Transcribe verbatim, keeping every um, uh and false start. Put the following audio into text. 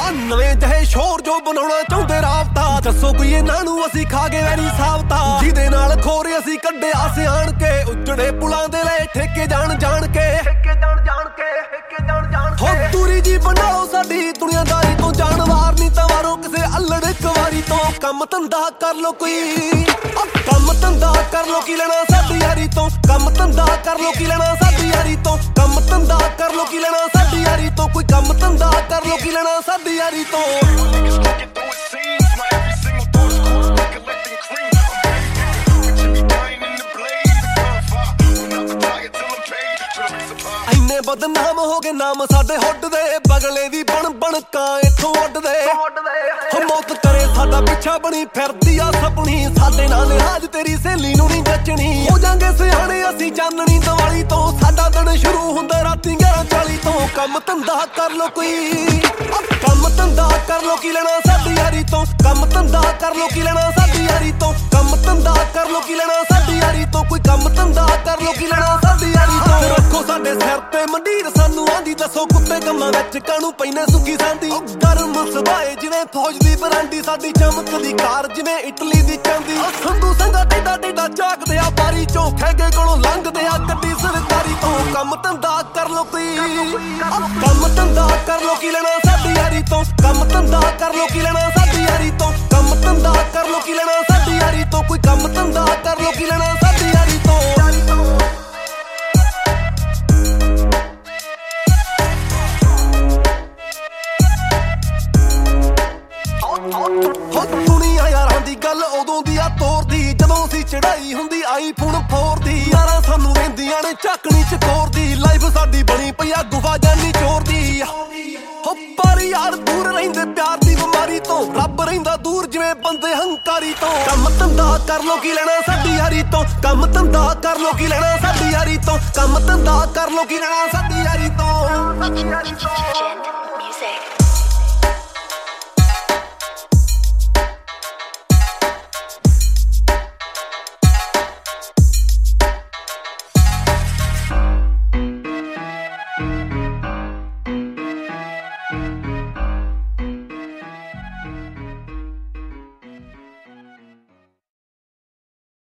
ਆ ਨਵੇਂ ਜਿਹੇ ਸ਼ੋਰ ਜੋ ਬਣਾਉਣਾ ਚਾਹੁੰਦੇ ਰਾਬਤਾ ਦੱਸੋ ਕੋਈ ਇਹਨਾਂ ਨੂੰ ਅਸੀਂ ਖਾ ਕੇ ਵੈਰੀ ਸਾਬਤਾ ਜਿਹਦੇ ਨਾਲ ਖੋਰੇ ਅਸੀਂ ਕੱਢਿਆ ਸਿਆਣ ਕੇ ਉੱਜੜੇ ਪੁਲਾਂ ਦੇ ਲੈ ਠੇਕੇ ਜਾਣ ਜਾਣ ਕੇ ਠੇਕੇ ਜਾਣ ਜਾਣ ਕੇ ਠੇਕੇ ਜਾਣ ਜਾਣ ਕੇ ਹੋ ਦੂਰੀ ਜੀ ਬਣਾਓ ਸਾਡੀ ਦੁਨੀਆਦਾਰੀ ਤੋਂ ਜਾਨਵਾਰ ਨਹੀਂ ਤਾਂ ਵਾਰੋ ਕਿਸੇ ਅਲੜ ਕਵਾਰੀ ਤੋਂ ਕੰਮ ਧੰਦਾ ਕਰ ਲੋ ਕੋਈ ਕੰਮ ਧੰਦਾ ਕਰ ਲੋ ਕੀ ਲੈਣਾ ਸਾਡੀ ਯਾਰੀ ਤੋਂ ਕੰਮ ਧੰਦਾ ਕਰ ਲੋ ਕੀ ਲੈਣਾ ਸਾਡੀ ਯਾਰੀ ਤੋਂ ਕੰਮ ਧੰਦਾ ਕਰ ਲੋ ਕੀ ਲੈਣਾ ਸਾਡੀ ਯਾਰੀ ਤੋਂ ਕੋਈ ਕੰਮ ਧੰਦਾ ਕਰ ਲੋ ਕੀ ਲੈਣਾ ਸਾਡੀ ਯਾਰੀ ਤੋਂ ਇੰਨੇ ਬਦਨਾਮ ਹੋ ਗਏ ਨਾਮ ਸਾਡੇ ਹੁੱਡ ਦੇ ਬਗਲੇ ਦੀ ਬਣ ਬਣ ਕਾਂ ਇੱਥੋਂ ਉੱਡਦੇ ਹੋ ਮੌਤ ਕਰੇ ਸਾਡਾ ਪਿੱਛਾ ਬਣੀ ਫਿਰਦੀ ਆ ਸਪਣੀ ਸਾਡੇ ਨਾਲ ਲਿਹਾਜ਼ ਤੇਰੀ ਸਹੇਲੀ ਨੂੰ ਨਹੀਂ ਜੱਚਣੀ ਹੋ ਜਾਂਗੇ ਸਿਆਣੇ ਅਸੀਂ ਚਾਨਣੀ ਦੀਵਾਲੀ ਤੋਂ ਸਾਡਾ ਦਿਨ ਸ਼ੁਰੂ ਹੁੰਦਾ ਰਾਤੀ ਗਿਆਰਾਂ ਚਾਲੀ ਤੋਂ ਕੰਮ ਧੰਦਾ ਕਰ ਲੋ ਕੋਈ ਕੰਮ ਧੰਦਾ ਕਰ ਲੋ ਕੀ ਲੈਣਾ ਸਾਡੀ ਯਾਰੀ ਤੋਂ ਕੰਮ ਧੰਦਾ ਕਰ ਲੋ ਕੀ ਲੈਣਾ ਸਾਡੀ ਯਾਰੀ ਤੋਂ ਕੰਮ ਧੰਦਾ ਕਰ ਲੋ ਕੀ ਲੈਣਾ ਸਾਡੀ ਯਾਰੀ ਤੋਂ ਕੋਈ ਕੰਮ ਧੰਦਾ ਕਰ ਲੋ ਕੀ ਲੈਣਾ ਸਾਡੀ ਯਾਰੀ ਤੋਂ ਰੱਖੋ ਸਾਡੇ ਸਿਰ ਤੇ ਮੰਡੀਰ ਸਾਨੂੰ ਆਂਦੀ ਦੱਸੋ ਕੁੱਤੇ ਕੰਮਾਂ ਵਿੱਚ ਕਾਹਨੂੰ ਪੈਨੇ ਸੁੱਕੀ ਸਾਂਦੀ ਗਰਮ ਸਬਾਏ ਜਿਵੇਂ ਫੌਜ ਦੀ ਬਰਾਂਡੀ ਸਾਡੀ ਚਮਕਦੀ ਕਾਰ ਜਿਵੇਂ ਇਟਲੀ ਦੀ ਚਾਂਦੀ ਸੰਧੂ ਸੰਗਾ ਟੇਡਾ ਟੇਡਾ ਝਾਕਦੇ ਆ ਬਾਰੀ ਚੋਂ ਖੈਗੇ ਕੋਲੋਂ ਲੰਘਦੇ ਆ ਗੱਡੀ ਸਰਕਾਰੀ ਤੋਂ ਕੰਮ ਧੰਦਾ ਕਰ ਲੋ ਕੋਈ ਕੰਮ ਧੰਦਾ ਕਰ ਲੋ ਕੀ ਲੈਣਾ ਸਾਡੀ ਯਾਰੀ ਤੋਂ ਕੰਮ ਧੰਦਾ ਕਰ ਲੋ ਕੀ ਲੈਣਾ ਸਾਡੀ ਯਾਰੀ ਤੋਂ ਕੰਮ ਧੰਦਾ ਕਰ ਲੋ ਕੀ ਲੈਣਾ ਸਾਡੀ ਯਾਰੀ ਤੋਂ ਕੋਈ ਕੰਮ ਧੰਦਾ ਕਰ ਲੋ ਕੀ ਲੈਣਾ ਸਾਡੀ ਯਾਰੀ ਤੋਂ ਹੋ ਦੁਨੀਆ ਯਾਰਾਂ ਦੀ ਗੱਲ ਉਦੋਂ ਦੀ ਆ ਤੋਰਦੀ ਜਦੋਂ ਅਸੀਂ ਚੜਾਈ ਹੁੰਦੀ ਆਈਫੋਨ ਫੋਰ ਦੀ ਯਾਰਾਂ ਸਾਨੂੰ ਰਹਿੰਦੀਆਂ ਨੇ ਝਾਕਣੀ ਚਕੋਰ ਦੀ ਲਾਈਫ ਸਾਡੀ ਬਣੀ ਪਈ ਆ ਗੁਫਾ ਜਾਨੀ ਚੋਰ ਦੀ ਹੋ ਪਰ ਯਾਰ ਦੂਰ ਰਹਿੰਦੇ ਪਿਆਰ ਦੀ ਬਿਮਾਰੀ ਤੋਂ ਰੱਬ ਰਹਿੰਦਾ ਦੂਰ ਜਿਵੇਂ ਬੰਦੇ ਹੰਕਾਰੀ ਤੋਂ ਕੰਮ ਧੰਦਾ ਕਰ ਲੋ ਕੀ ਲੈਣਾ ਸਾਡੀ ਯਾਰੀ ਤੋਂ ਕੰਮ ਧੰਦਾ ਕਰ ਲੋ ਕੀ ਲੈਣਾ ਸਾਡੀ ਯਾਰੀ ਤੋਂ ਕੰਮ ਧੰਦਾ ਕਰ ਲੋ ਕੀ ਲੈਣਾ ਸਾਡੀ ਯਾਰੀ ਤੋਂ